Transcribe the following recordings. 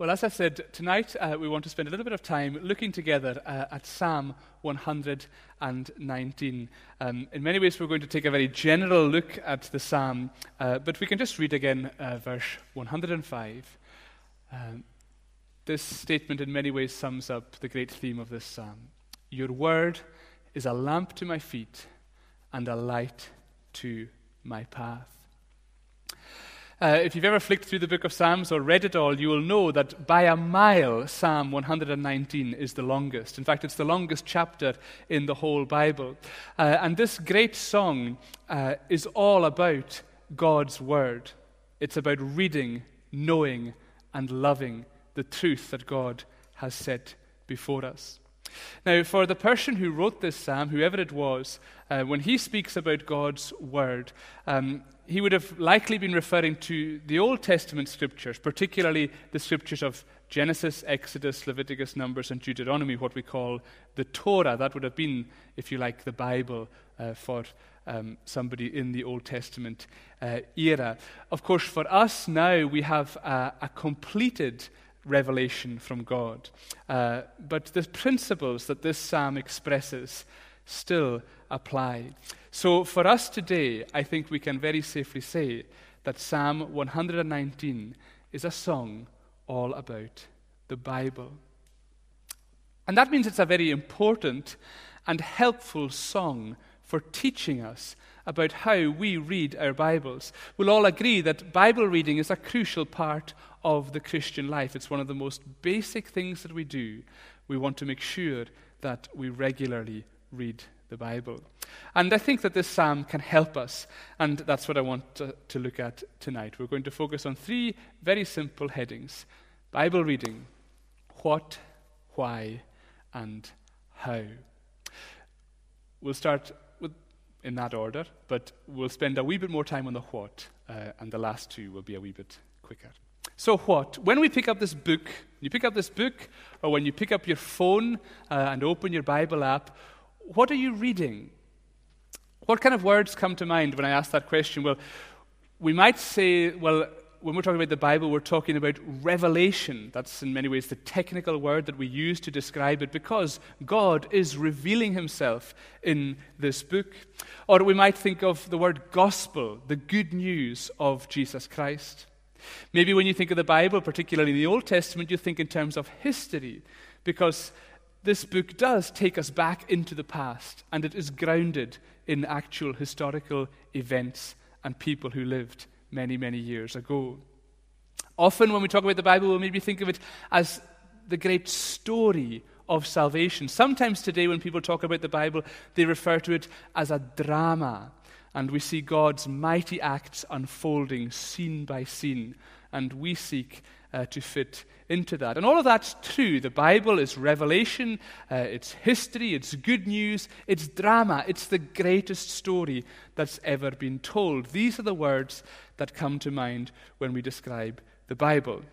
Well, as I said, tonight we want to spend a little bit of time looking together at Psalm 119. In many ways, we're going to take a very general look at the psalm, but we can just read again verse 105. This statement in many ways sums up the great theme of this psalm. Your word is a lamp to my feet and a light to my path. If you've ever flicked through the book of Psalms or read it all, you will know that by a mile, Psalm 119 is the longest. In fact, it's the longest chapter in the whole Bible. And this great song is all about God's word. It's about reading, knowing, and loving the truth that God has set before us. Now, for the person who wrote this psalm, whoever it was, when he speaks about God's word, he would have likely been referring to the Old Testament scriptures, particularly the scriptures of Genesis, Exodus, Leviticus, Numbers, and Deuteronomy, what we call the Torah. That would have been, if you like, the Bible for somebody in the Old Testament era. Of course, for us now, we have a completed revelation from God. But the principles that this psalm expresses still apply. So for us today, I think we can very safely say that Psalm 119 is a song all about the Bible. And that means it's a very important and helpful song for teaching us about how we read our Bibles. We'll all agree that Bible reading is a crucial part of the Christian life. It's one of the most basic things that we do. We want to make sure that we regularly read the Bible. And I think that this psalm can help us, and that's what I want to look at tonight. We're going to focus on three very simple headings: Bible reading, what, why, and how. We'll start in that order, but we'll spend a wee bit more time on the what, and the last two will be a wee bit quicker. So what? When we pick up this book, or when you pick up your phone and open your Bible app, what are you reading? What kind of words come to mind when I ask that question? Well, we might say, when we're talking about the Bible, we're talking about revelation. That's in many ways the technical word that we use to describe it, because God is revealing himself in this book. Or we might think of the word gospel, the good news of Jesus Christ. Maybe when you think of the Bible, particularly the Old Testament, you think in terms of history, because this book does take us back into the past, and it is grounded in actual historical events and people who lived many, many years ago. Often when we talk about the Bible, we'll maybe think of it as the great story of salvation. Sometimes today when people talk about the Bible, they refer to it as a drama, and we see God's mighty acts unfolding scene by scene, and we seek to fit into that. And all of that's true. The Bible is revelation, it's history, it's good news, it's drama, it's the greatest story that's ever been told. These are the words that come to mind when we describe the Bible.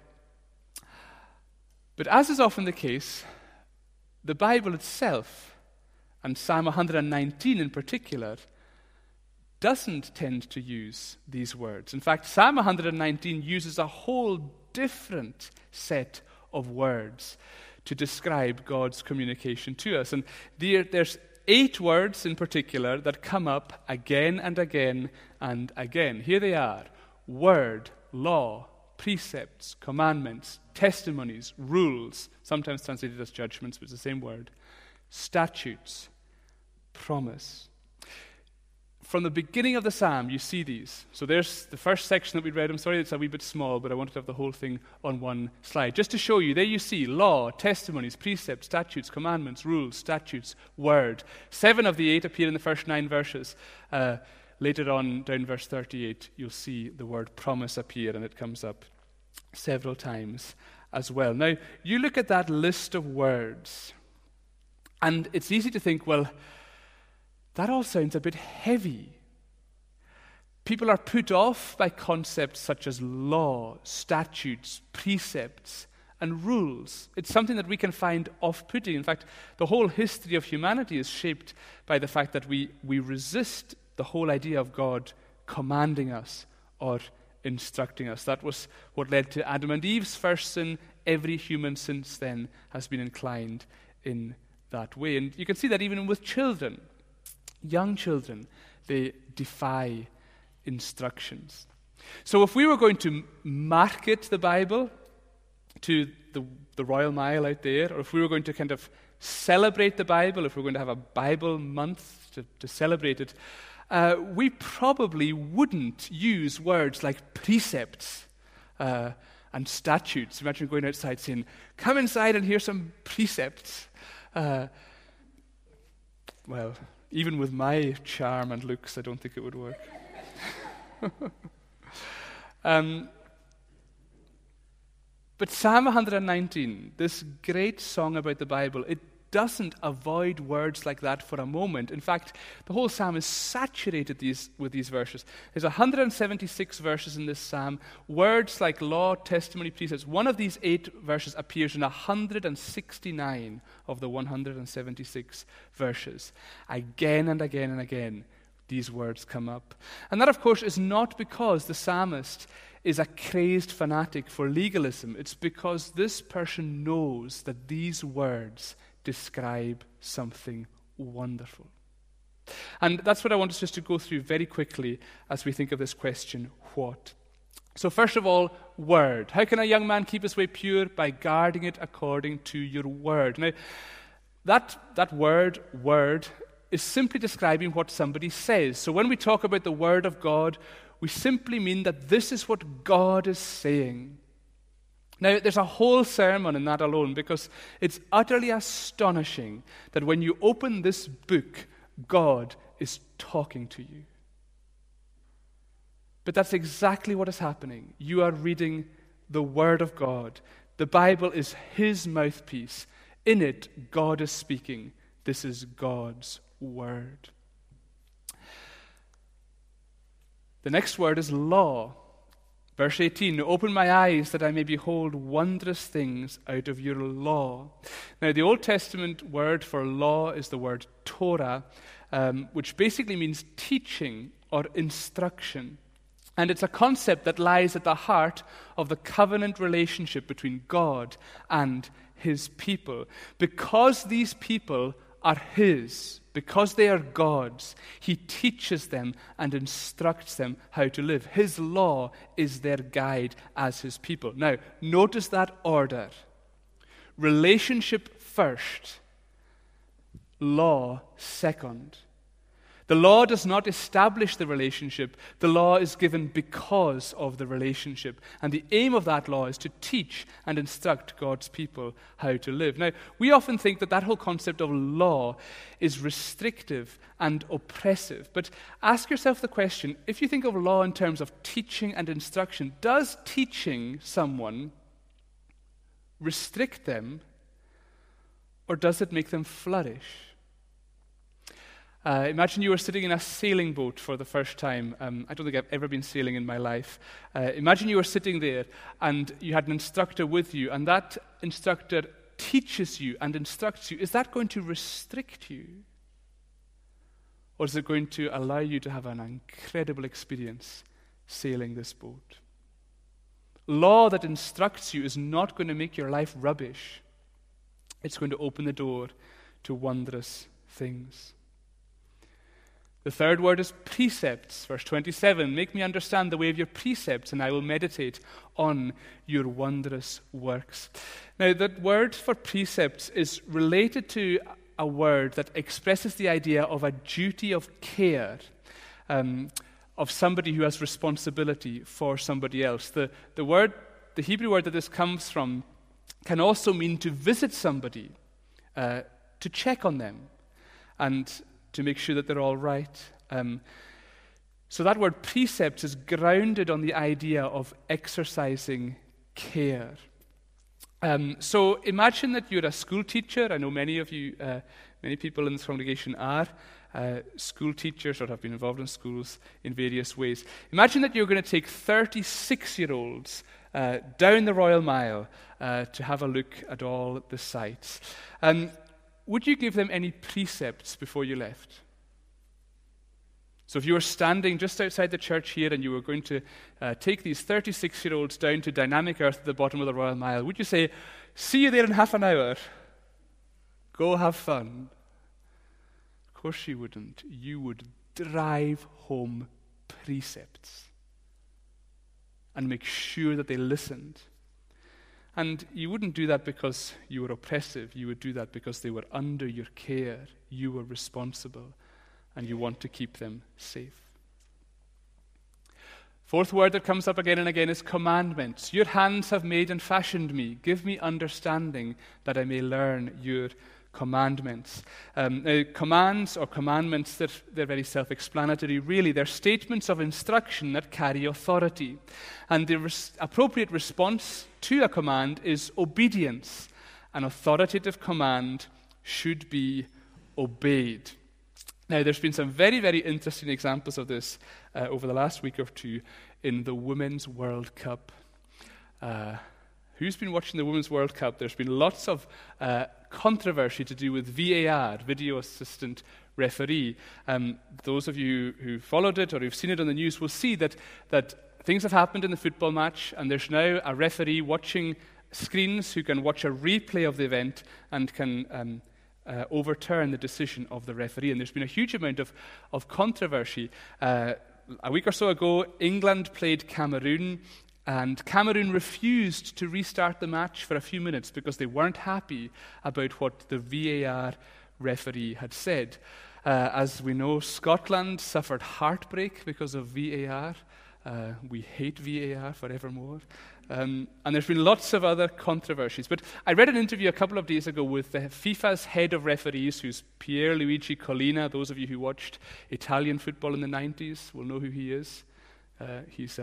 But as is often the case, the Bible itself, and Psalm 119 in particular, doesn't tend to use these words. In fact, Psalm 119 uses a whole different set of words to describe God's communication to us. And there's 8 words in particular that come up again and again and again. Here they are: word, law, precepts, commandments, testimonies, rules, sometimes translated as judgments, but it's the same word, statutes, promise. From the beginning of the psalm, you see these. So there's the first section that we read. I'm sorry it's a wee bit small, but I wanted to have the whole thing on one slide. Just to show you, there you see law, testimonies, precepts, statutes, commandments, rules, statutes, word. 7 of the 8 appear in the first 9 verses. Later on, down verse 38, you'll see the word promise appear, and it comes up several times as well. Now, you look at that list of words, and it's easy to think, well, that all sounds a bit heavy. People are put off by concepts such as law, statutes, precepts, and rules. It's something that we can find off-putting. In fact, the whole history of humanity is shaped by the fact that we resist the whole idea of God commanding us or instructing us. That was what led to Adam and Eve's first sin, every human since then has been inclined in that way. And you can see that even with children. Young children, they defy instructions. So if we were going to market the Bible to the Royal Mile out there, or if we were going to kind of celebrate the Bible, if we were going to have a Bible month to celebrate it, we probably wouldn't use words like precepts and statutes. Imagine going outside saying, "Come inside and hear some precepts." Well, even with my charm and looks, I don't think it would work. But Psalm 119, this great song about the Bible, it doesn't avoid words like that for a moment. In fact, the whole psalm is saturated with these verses. There's 176 verses in this psalm. Words like law, testimony, precepts. One of these 8 verses appears in 169 of the 176 verses. Again and again and again, these words come up. And that, of course, is not because the psalmist is a crazed fanatic for legalism. It's because this person knows that these words describe something wonderful. And that's what I want us just to go through very quickly as we think of this question, what? So first of all, word. How can a young man keep his way pure? By guarding it according to your word. Now, that word, is simply describing what somebody says. So when we talk about the word of God, we simply mean that this is what God is saying. Now, there's a whole sermon in that alone, because it's utterly astonishing that when you open this book, God is talking to you. But that's exactly what is happening. You are reading the Word of God. The Bible is His mouthpiece. In it, God is speaking. This is God's Word. The next word is law. Verse 18, open my eyes that I may behold wondrous things out of your law. Now, the Old Testament word for law is the word Torah, which basically means teaching or instruction. And it's a concept that lies at the heart of the covenant relationship between God and His people. Because these people are His, because they are God's, He teaches them and instructs them how to live. His law is their guide as His people. Now, notice that order. Relationship first, law second. The law does not establish the relationship. The law is given because of the relationship. And the aim of that law is to teach and instruct God's people how to live. Now, we often think that whole concept of law is restrictive and oppressive. But ask yourself the question, if you think of law in terms of teaching and instruction, does teaching someone restrict them, or does it make them flourish? Imagine you were sitting in a sailing boat for the first time. I don't think I've ever been sailing in my life. Imagine you were sitting there and you had an instructor with you, and that instructor teaches you and instructs you. Is that going to restrict you? Or is it going to allow you to have an incredible experience sailing this boat? Law that instructs you is not going to make your life rubbish. It's going to open the door to wondrous things. The third word is precepts. Verse 27, make me understand the way of your precepts, and I will meditate on your wondrous works. Now, that word for precepts is related to a word that expresses the idea of a duty of care, of somebody who has responsibility for somebody else. The Hebrew word that this comes from can also mean to visit somebody, to check on them, and to make sure that they're all right. So that word precepts is grounded on the idea of exercising care. So imagine that you're a school teacher. I know many of you, many people in this congregation are school teachers or have been involved in schools in various ways. Imagine that you're going to take 36-year-olds down the Royal Mile to have a look at all the sights. Would you give them any precepts before you left? So if you were standing just outside the church here and you were going to take these 36-year-olds down to Dynamic Earth at the bottom of the Royal Mile, would you say, "See you there in half an hour. Go have fun"? Of course you wouldn't. You would drive home precepts and make sure that they listened. And you wouldn't do that because you were oppressive. You would do that because they were under your care. You were responsible, and you want to keep them safe. Fourth word that comes up again and again is commandments. Your hands have made and fashioned me. Give me understanding that I may learn your commandments. Commands or commandments, they're very self-explanatory, really. They're statements of instruction that carry authority. And the appropriate response to a command is obedience. An authoritative command should be obeyed. Now, there's been some very, very interesting examples of this over the last week or two in the Women's World Cup. Who's been watching the Women's World Cup? There's been lots of controversy to do with VAR, Video Assistant Referee. Those of you who followed it or who've seen it on the news will see that things have happened in the football match, and there's now a referee watching screens who can watch a replay of the event and can overturn the decision of the referee. And there's been a huge amount of controversy. A week or so ago, England played Cameroon, and Cameroon refused to restart the match for a few minutes because they weren't happy about what the VAR referee had said. As we know, Scotland suffered heartbreak because of VAR. We hate VAR forevermore. And there's been lots of other controversies. But I read an interview a couple of days ago with the FIFA's head of referees, who's Pierluigi Collina. Those of you who watched Italian football in the 90s will know who he is. He's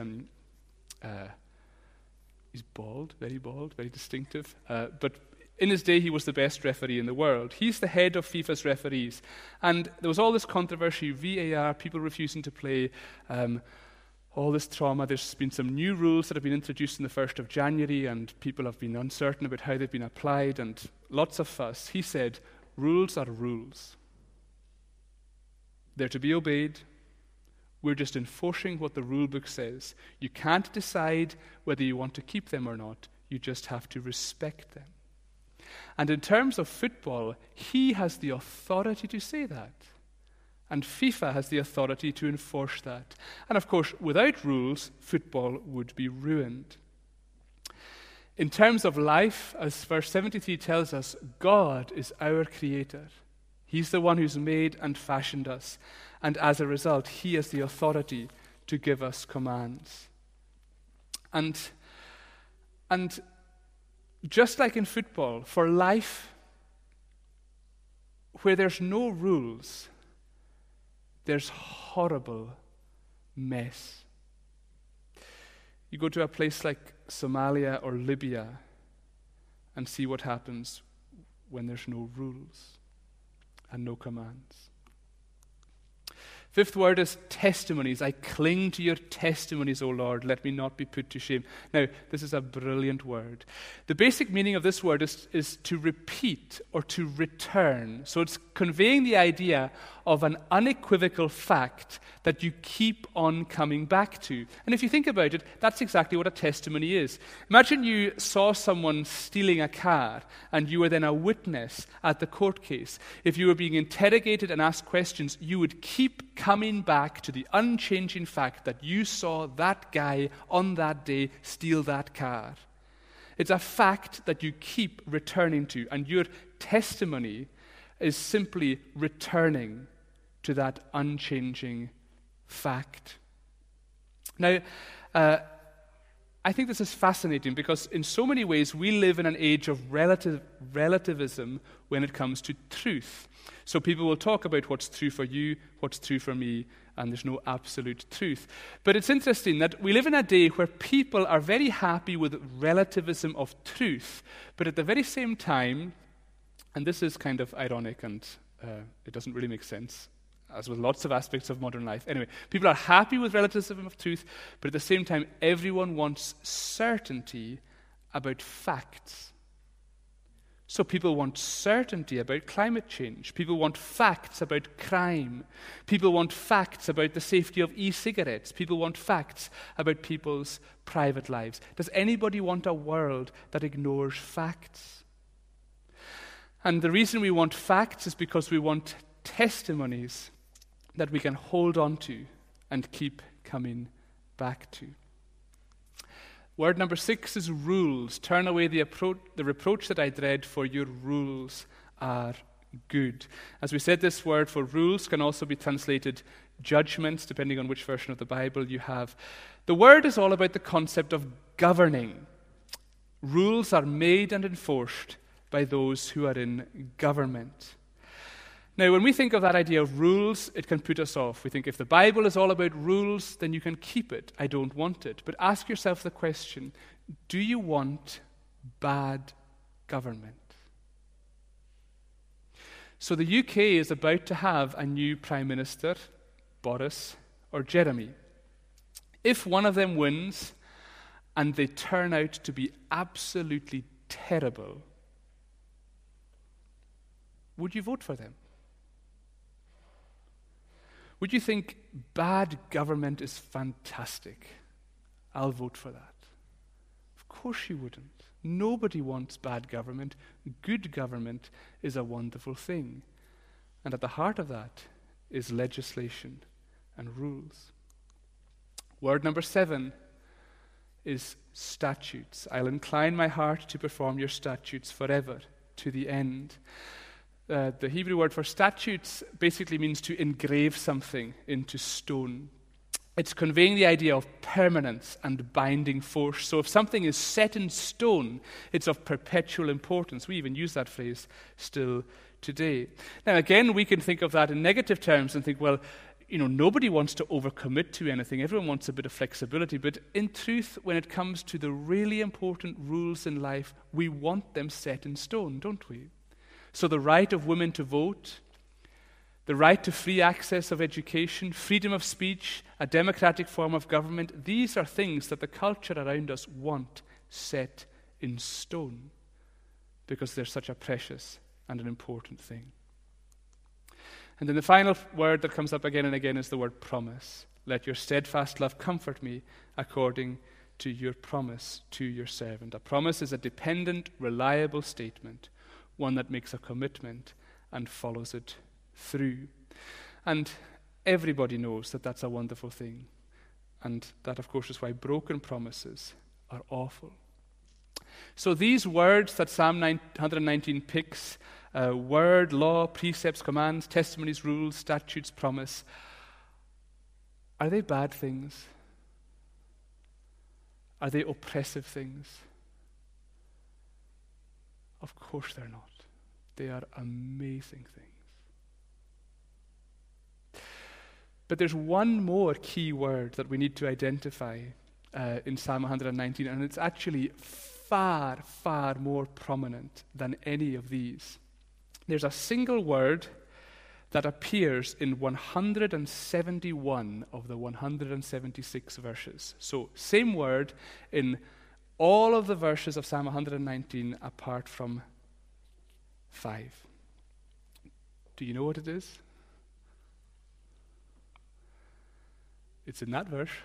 bald, very distinctive. But in his day, he was the best referee in the world. He's the head of FIFA's referees. And there was all this controversy, VAR, people refusing to play, all this trauma. There's been some new rules that have been introduced on the 1st of January, and people have been uncertain about how they've been applied, and lots of fuss. He said, rules are rules. They're to be obeyed. We're just enforcing what the rule book says. You can't decide whether you want to keep them or not. You just have to respect them. And in terms of football, he has the authority to say that. And FIFA has the authority to enforce that. And of course, without rules, football would be ruined. In terms of life, as verse 73 tells us, God is our creator. He's the one who's made and fashioned us. And as a result, he has the authority to give us commands. And just like in football, for life, where there's no rules, there's horrible mess. You go to a place like Somalia or Libya and see what happens when there's no rules and no commands. Fifth word is testimonies. I cling to your testimonies, O Lord. Let me not be put to shame. Now, this is a brilliant word. The basic meaning of this word is to repeat or to return. So it's conveying the idea of an unequivocal fact that you keep on coming back to. And if you think about it, that's exactly what a testimony is. Imagine you saw someone stealing a car and you were then a witness at the court case. If you were being interrogated and asked questions, you would keep coming back to the unchanging fact that you saw that guy on that day steal that car. It's a fact that you keep returning to, and your testimony is simply returning to that unchanging fact. Now, I think this is fascinating because in so many ways we live in an age of relativism when it comes to truth. So people will talk about what's true for you, what's true for me, and there's no absolute truth. But it's interesting that we live in a day where people are very happy with relativism of truth, but at the very same time, and this is kind of ironic and it doesn't really make sense, as with lots of aspects of modern life. Anyway, people are happy with relativism of truth, but at the same time, everyone wants certainty about facts. So people want certainty about climate change. People want facts about crime. People want facts about the safety of e-cigarettes. People want facts about people's private lives. Does anybody want a world that ignores facts? And the reason we want facts is because we want testimonies that we can hold on to and keep coming back to. Word number 6 is rules. Turn away the reproach that I dread, for your rules are good. As we said, this word for rules can also be translated judgments, depending on which version of the Bible you have. The word is all about the concept of governing. Rules are made and enforced by those who are in government. Now, when we think of that idea of rules, it can put us off. We think if the Bible is all about rules, then you can keep it. I don't want it. But ask yourself the question, do you want bad government? So the UK is about to have a new Prime Minister, Boris or Jeremy. If one of them wins and they turn out to be absolutely terrible, would you vote for them? Would you think bad government is fantastic? I'll vote for that. Of course you wouldn't. Nobody wants bad government. Good government is a wonderful thing. And at the heart of that is legislation and rules. Word number 7 is statutes. I'll incline my heart to perform your statutes forever, to the end. The Hebrew word for statutes basically means to engrave something into stone. It's conveying the idea of permanence and binding force. So if something is set in stone, it's of perpetual importance. We even use that phrase still today. Now again, we can think of that in negative terms and think, well, nobody wants to overcommit to anything. Everyone wants a bit of flexibility. But in truth, when it comes to the really important rules in life, we want them set in stone, don't we? So the right of women to vote, the right to free access of education, freedom of speech, a democratic form of government, these are things that the culture around us want set in stone because they're such a precious and an important thing. And then the final word that comes up again and again is the word promise. Let your steadfast love comfort me according to your promise to your servant. A promise is a dependent, reliable statement, one that makes a commitment and follows it through. And everybody knows that that's a wonderful thing. And that, of course, is why broken promises are awful. So these words that Psalm 119 picks, word, law, precepts, commands, testimonies, rules, statutes, promise, are they bad things? Are they oppressive things? Of course they're not. They are amazing things. But there's one more key word that we need to identify in Psalm 119, and it's actually far, far more prominent than any of these. There's a single word that appears in 171 of the 176 verses. So, same word in all of the verses of Psalm 119 apart from 5. Do you know what it is? It's in that verse.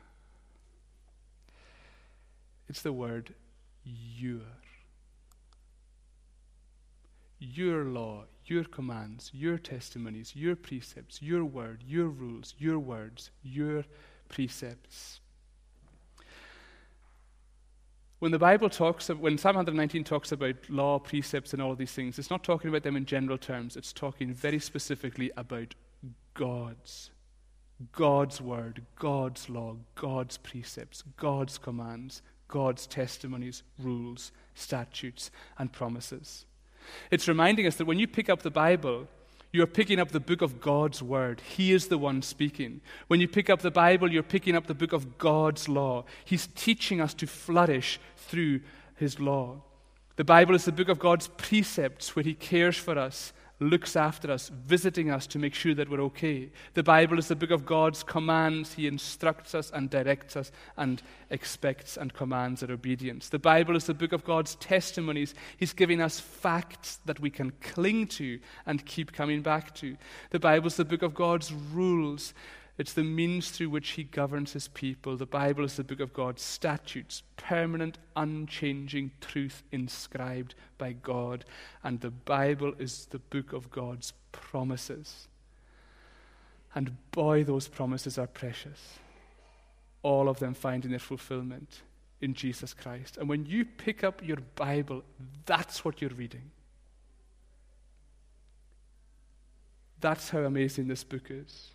It's the word your. Your law, your commands, your testimonies, your precepts, your word, your rules, your words, your precepts. When Psalm 119 talks about law, precepts, and all of these things, it's not talking about them in general terms. It's talking very specifically about God's word, God's law, God's precepts, God's commands, God's testimonies, rules, statutes, and promises. It's reminding us that when you pick up the Bible, you're picking up the book of God's word. He is the one speaking. When you pick up the Bible, you're picking up the book of God's law. He's teaching us to flourish through his law. The Bible is the book of God's precepts, where he cares for us, looks after us, visiting us to make sure that we're okay. The Bible is the book of God's commands. He instructs us and directs us and expects and commands our obedience. The Bible is the book of God's testimonies. He's giving us facts that we can cling to and keep coming back to. The Bible is the book of God's rules. It's the means through which he governs his people. The Bible is the book of God's statutes, permanent, unchanging truth inscribed by God. And the Bible is the book of God's promises. And boy, those promises are precious. All of them finding their fulfillment in Jesus Christ. And when you pick up your Bible, that's what you're reading. That's how amazing this book is.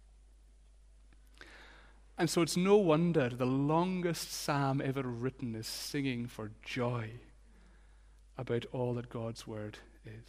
And so it's no wonder the longest psalm ever written is singing for joy about all that God's word is.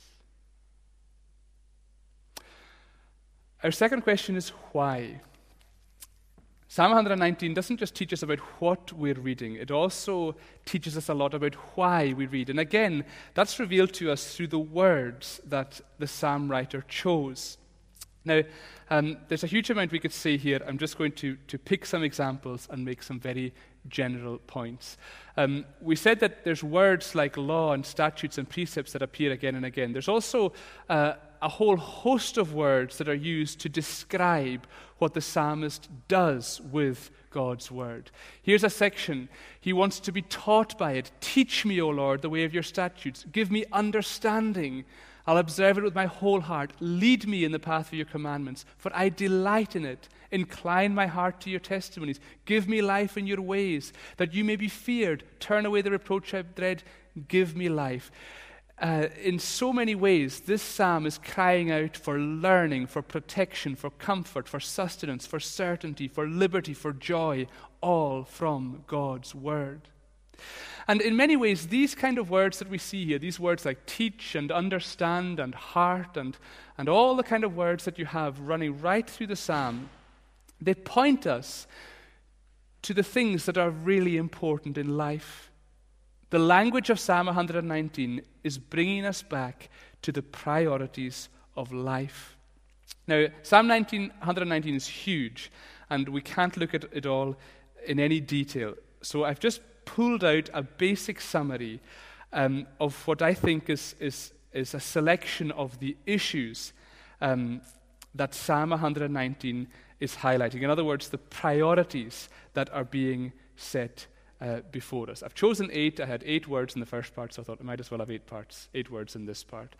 Our second question is why? Psalm 119 doesn't just teach us about what we're reading, it also teaches us a lot about why we read. And again, that's revealed to us through the words that the psalm writer chose. Now, there's a huge amount we could say here. I'm just going to pick some examples and make some very general points. We said that there's words like law and statutes and precepts that appear again and again. There's also a whole host of words that are used to describe what the psalmist does with God's word. Here's a section. He wants to be taught by it. Teach me, O Lord, the way of your statutes. Give me understanding. I'll observe it with my whole heart. Lead me in the path of your commandments, for I delight in it. Incline my heart to your testimonies. Give me life in your ways, that you may be feared. Turn away the reproach I dread. Give me life. In so many ways, this psalm is crying out for learning, for protection, for comfort, for sustenance, for certainty, for liberty, for joy, all from God's word. And in many ways, these kind of words that we see here, these words like teach and understand and heart and all the kind of words that you have running right through the psalm, they point us to the things that are really important in life. The language of Psalm 119 is bringing us back to the priorities of life. Now, Psalm 119 is huge, and we can't look at it all in any detail. So I've just pulled out a basic summary of what I think is a selection of the issues that Psalm 119 is highlighting. In other words, the priorities that are being set before us. I've chosen 8. I had 8 words in the first part, so I thought I might as well have 8 words in this part.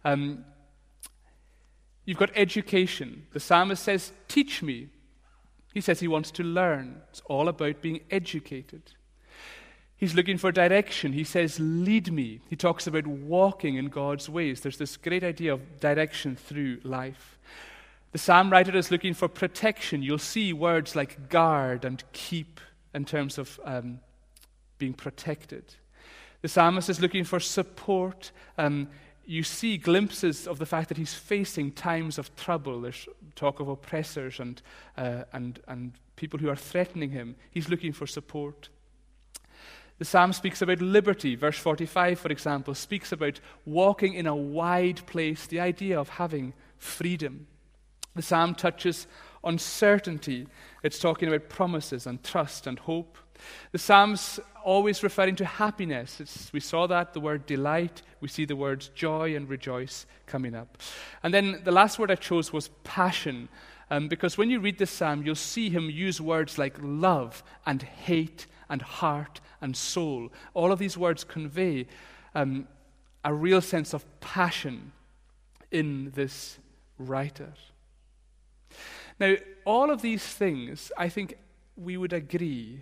You've got education. The psalmist says, teach me. He says he wants to learn. It's all about being educated. He's looking for direction. He says, lead me. He talks about walking in God's ways. There's this great idea of direction through life. The psalm writer is looking for protection. You'll see words like guard and keep in terms of being protected. The psalmist is looking for support. You see glimpses of the fact that he's facing times of trouble. There's talk of oppressors and people who are threatening him. He's looking for support. The psalm speaks about liberty. Verse 45, for example, speaks about walking in a wide place, the idea of having freedom. The psalm touches on certainty. It's talking about promises and trust and hope. The psalm's always referring to happiness. We saw that, the word delight. We see the words joy and rejoice coming up. And then the last word I chose was passion, because when you read this psalm, you'll see him use words like love and hate and heart and soul. All of these words convey a real sense of passion in this writer. Now, all of these things, I think we would agree,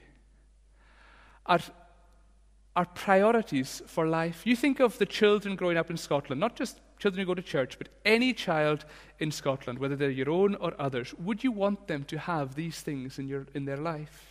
are priorities for life. You think of the children growing up in Scotland, not just children who go to church, but any child in Scotland, whether they're your own or others. Would you want them to have these things in their life?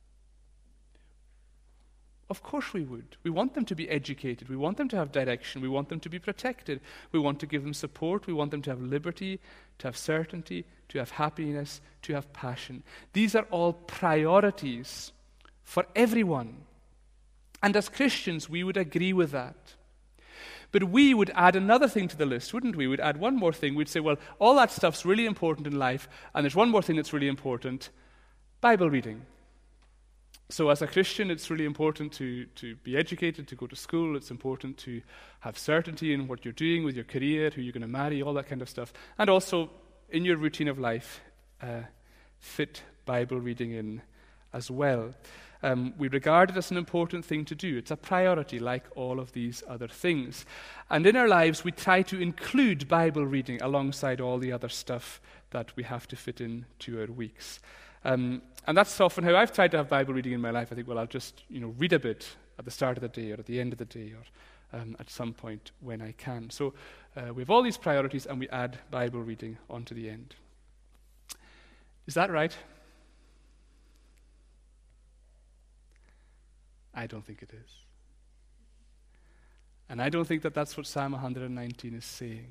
Of course we would. We want them to be educated. We want them to have direction. We want them to be protected. We want to give them support. We want them to have liberty, to have certainty, to have happiness, to have passion. These are all priorities for everyone. And as Christians, we would agree with that. But we would add another thing to the list, wouldn't we? We'd add one more thing. We'd say, well, all that stuff's really important in life, and there's one more thing that's really important: Bible reading. So as a Christian, it's really important to be educated, to go to school. It's important to have certainty in what you're doing with your career, who you're going to marry, all that kind of stuff. And also, in your routine of life, fit Bible reading in as well. We regard it as an important thing to do. It's a priority, like all of these other things. And in our lives, we try to include Bible reading alongside all the other stuff that we have to fit into our weeks. And that's often how I've tried to have Bible reading in my life. I think, well, I'll just read a bit at the start of the day or at the end of the day or at some point when I can. So we have all these priorities and we add Bible reading onto the end. Is that right? I don't think it is. And I don't think that that's what Psalm 119 is saying.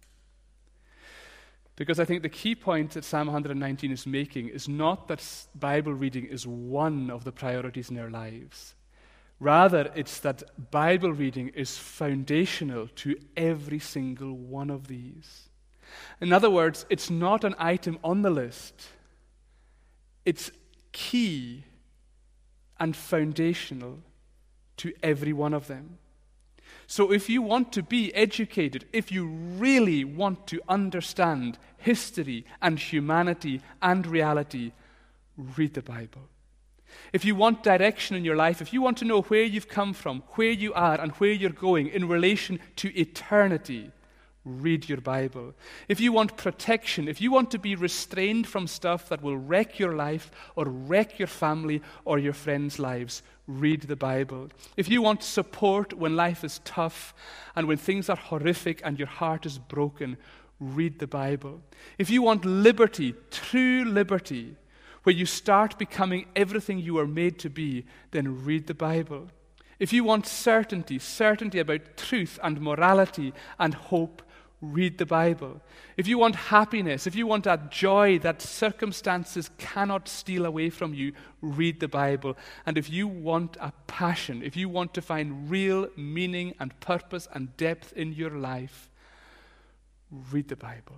Because I think the key point that Psalm 119 is making is not that Bible reading is one of the priorities in our lives. Rather, it's that Bible reading is foundational to every single one of these. In other words, it's not an item on the list. It's key and foundational to every one of them. So if you want to be educated, if you really want to understand history and humanity and reality, read the Bible. If you want direction in your life, if you want to know where you've come from, where you are, and where you're going in relation to eternity, read your Bible. If you want protection, if you want to be restrained from stuff that will wreck your life or wreck your family or your friends' lives, read the Bible. If you want support when life is tough and when things are horrific and your heart is broken, read the Bible. If you want liberty, true liberty, where you start becoming everything you are made to be, then read the Bible. If you want certainty about truth and morality and hope, read the Bible. If you want happiness, if you want that joy that circumstances cannot steal away from you, read the Bible. And if you want a passion, if you want to find real meaning and purpose and depth in your life, read the Bible.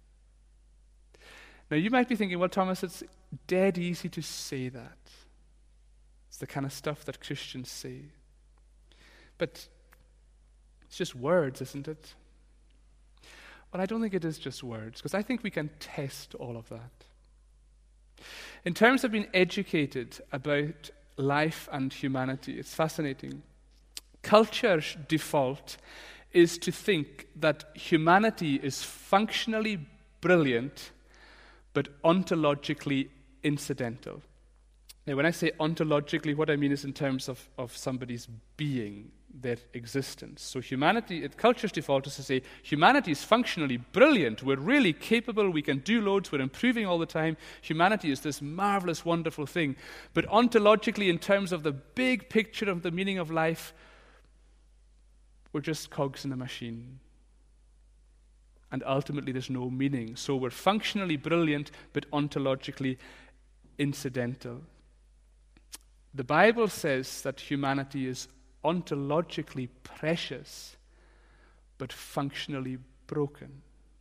Now you might be thinking, well, Thomas, it's dead easy to say that. It's the kind of stuff that Christians say. But it's just words, isn't it? Well, I don't think it is just words, because I think we can test all of that. In terms of being educated about life and humanity, it's fascinating. Culture's default is to think that humanity is functionally brilliant, but ontologically incidental. Now, when I say ontologically, what I mean is in terms of somebody's being, their existence. So culture's default is to say, humanity is functionally brilliant. We're really capable. We can do loads. We're improving all the time. Humanity is this marvelous, wonderful thing. But ontologically, in terms of the big picture of the meaning of life, we're just cogs in a machine. And ultimately, there's no meaning. So we're functionally brilliant, but ontologically incidental. The Bible says that humanity is ontologically precious, but functionally broken.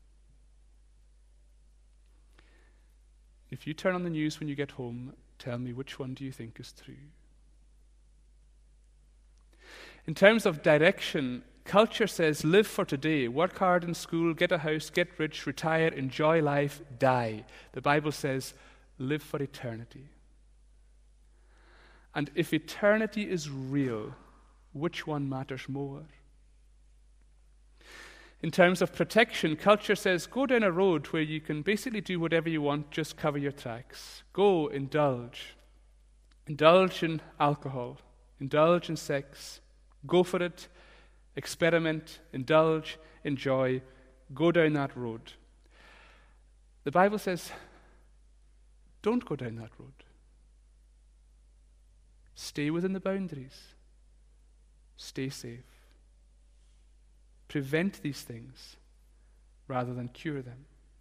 If you turn on the news when you get home, tell me, which one do you think is true? In terms of direction, culture says live for today, work hard in school, get a house, get rich, retire, enjoy life, die. The Bible says live for eternity. And if eternity is real, which one matters more? In terms of protection, culture says go down a road where you can basically do whatever you want, just cover your tracks. Go, indulge. Indulge in alcohol. Indulge in sex. Go for it. Experiment. Indulge. Enjoy. Go down that road. The Bible says, don't go down that road. Stay within the boundaries. Stay safe. Prevent these things rather than cure them.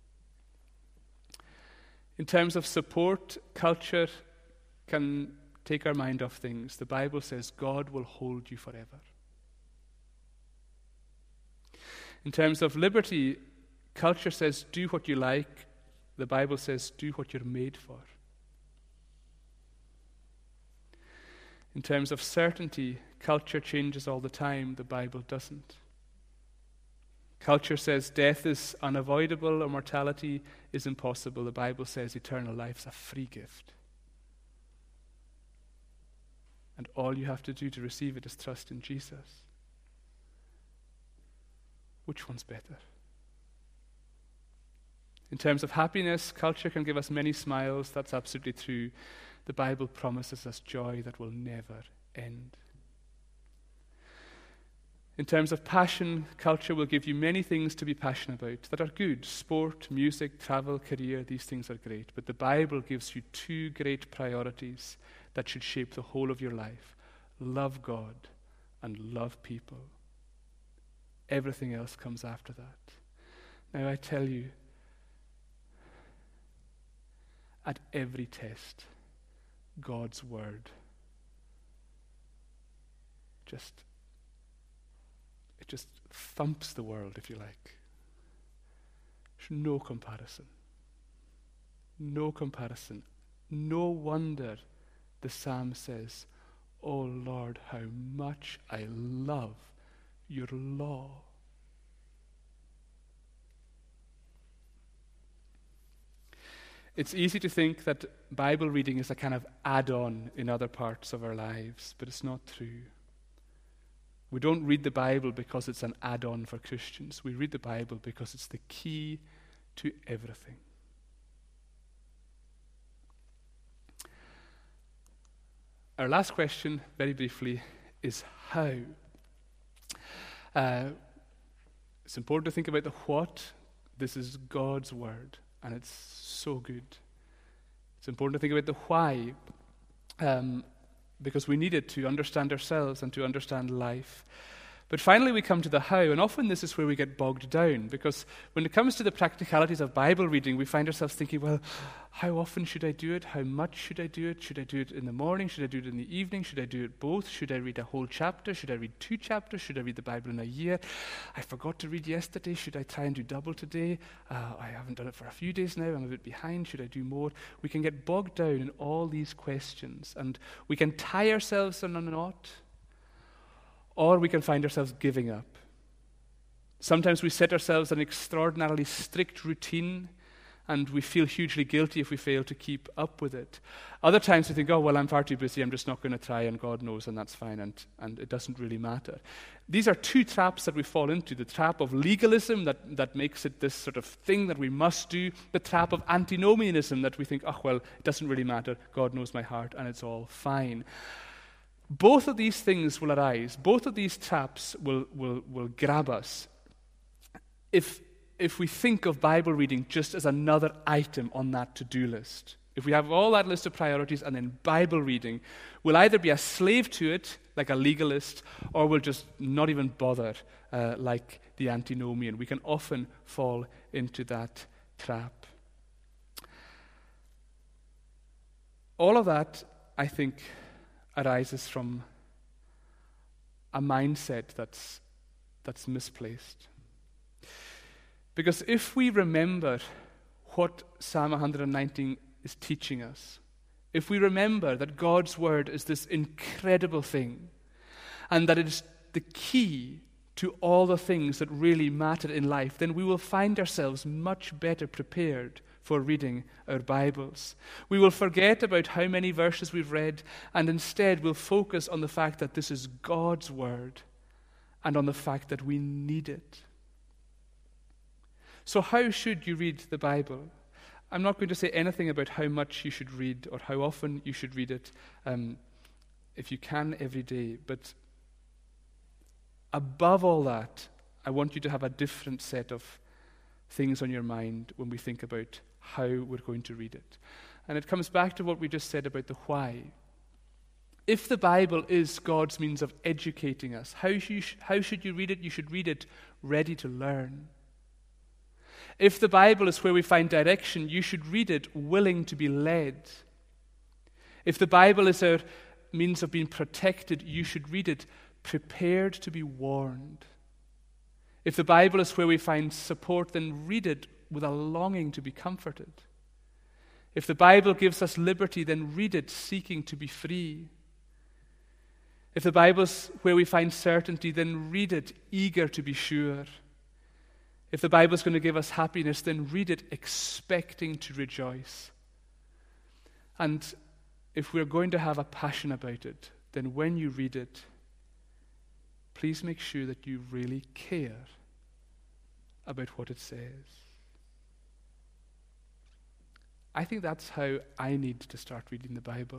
In terms of support, culture can take our mind off things. The Bible says God will hold you forever. In terms of liberty, culture says, do what you like. The Bible says, do what you're made for. In terms of certainty, culture changes all the time. The Bible doesn't. Culture says death is unavoidable or mortality is impossible. The Bible says eternal life is a free gift. And all you have to do to receive it is trust in Jesus. Which one's better? In terms of happiness, culture can give us many smiles. That's absolutely true. The Bible promises us joy that will never end. In terms of passion, culture will give you many things to be passionate about that are good. Sport, music, travel, career, these things are great. But the Bible gives you two great priorities that should shape the whole of your life. Love God and love people. Everything else comes after that. Now I tell you, at every test, God's word it just thumps the world, if you like. There's no comparison. No comparison. No wonder the psalm says, "Oh Lord, how much I love your law." It's easy to think that Bible reading is a kind of add-on in other parts of our lives, but it's not true. We don't read the Bible because it's an add-on for Christians. We read the Bible because it's the key to everything. Our last question, very briefly, is how. It's important to think about the what. This is God's word, and it's so good. It's important to think about the why, because we need it to understand ourselves and to understand life. But finally we come to the how, and often this is where we get bogged down, because when it comes to the practicalities of Bible reading, we find ourselves thinking, well, how often should I do it? How much should I do it? Should I do it in the morning? Should I do it in the evening? Should I do it both? Should I read a whole chapter? Should I read 2 chapters? Should I read the Bible in a year? I forgot to read yesterday. Should I try and do double today? I haven't done it for a few days now. I'm a bit behind. Should I do more? We can get bogged down in all these questions, and we can tie ourselves in a knot, or we can find ourselves giving up. Sometimes we set ourselves an extraordinarily strict routine, and we feel hugely guilty if we fail to keep up with it. Other times we think, oh, well, I'm far too busy, I'm just not going to try, and God knows, and that's fine, and it doesn't really matter. These are 2 traps that we fall into. The trap of legalism that makes it this sort of thing that we must do. The trap of antinomianism that we think, oh, well, it doesn't really matter, God knows my heart, and it's all fine. Both of these things will arise. Both of these traps will grab us if we think of Bible reading just as another item on that to-do list. If we have all that list of priorities and then Bible reading, we'll either be a slave to it, like a legalist, or we'll just not even bother, like the antinomian. We can often fall into that trap. All of that, I think, arises from a mindset that's misplaced. Because if we remember what Psalm 119 is teaching us, if we remember that God's word is this incredible thing, and that it is the key to all the things that really matter in life, then we will find ourselves much better prepared for reading our Bibles. We will forget about how many verses we've read, and instead we'll focus on the fact that this is God's word and on the fact that we need it. So how should you read the Bible? I'm not going to say anything about how much you should read or how often you should read it, if you can every day. But above all that, I want you to have a different set of things on your mind when we think about how we're going to read it. And it comes back to what we just said about the why. If the Bible is God's means of educating us, how should you read it? You should read it ready to learn. If the Bible is where we find direction, you should read it willing to be led. If the Bible is our means of being protected, you should read it prepared to be warned. If the Bible is where we find support, then read it with a longing to be comforted. If the Bible gives us liberty, then read it seeking to be free. If the Bible's where we find certainty, then read it eager to be sure. If the Bible's going to give us happiness, then read it expecting to rejoice. And if we're going to have a passion about it, then when you read it, please make sure that you really care about what it says. I think that's how I need to start reading the Bible.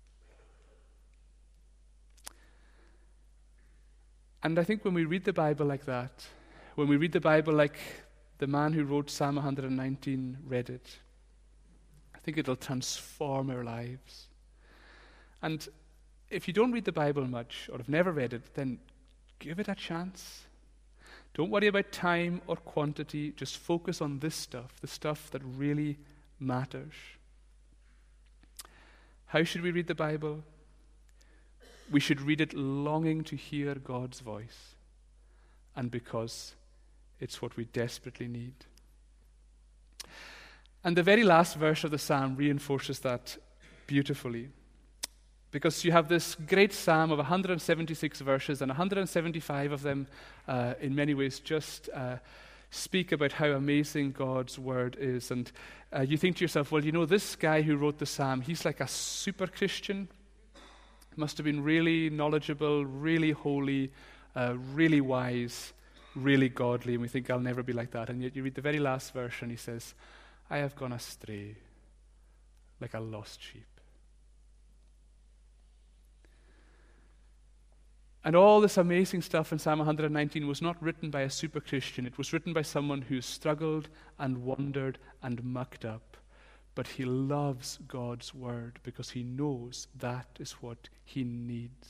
And I think when we read the Bible like that, when we read the Bible like the man who wrote Psalm 119 read it, I think it'll transform our lives. And if you don't read the Bible much or have never read it, then give it a chance. Don't worry about time or quantity. Just focus on this stuff, the stuff that really matters. How should we read the Bible? We should read it longing to hear God's voice, and because it's what we desperately need. And the very last verse of the psalm reinforces that beautifully. Because you have this great psalm of 176 verses, and 175 of them, in many ways, just speak about how amazing God's word is. And you think to yourself, well, you know, this guy who wrote the psalm, he's like a super Christian. Must have been really knowledgeable, really holy, really wise, really godly. And we think, I'll never be like that. And yet you read the very last verse, and he says, I have gone astray like a lost sheep. And all this amazing stuff in Psalm 119 was not written by a super Christian. It was written by someone who struggled and wondered and mucked up. But he loves God's word because he knows that is what he needs.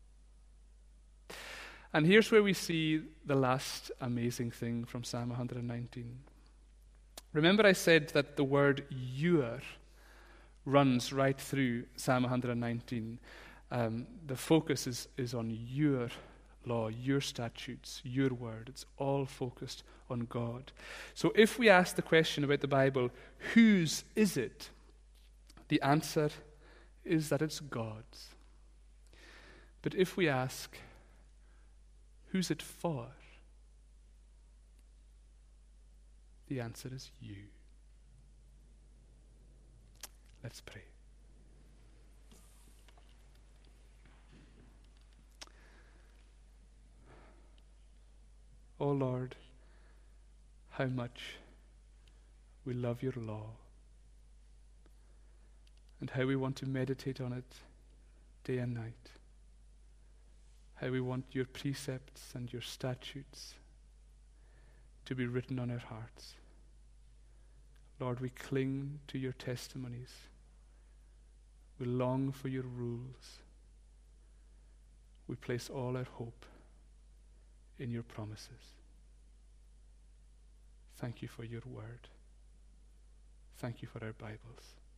And here's where we see the last amazing thing from Psalm 119. Remember I said that the word your runs right through Psalm 119. The focus is on your law, your statutes, your word. It's all focused on God. So if we ask the question about the Bible, whose is it? The answer is that it's God's. But if we ask, who's it for? The answer is you. Let's pray. Oh Lord, how much we love your law, and how we want to meditate on it day and night, how we want your precepts and your statutes to be written on our hearts. Lord, we cling to your testimonies. We long for your rules. We place all our hope in your promises. Thank you for your word. Thank you for our Bibles.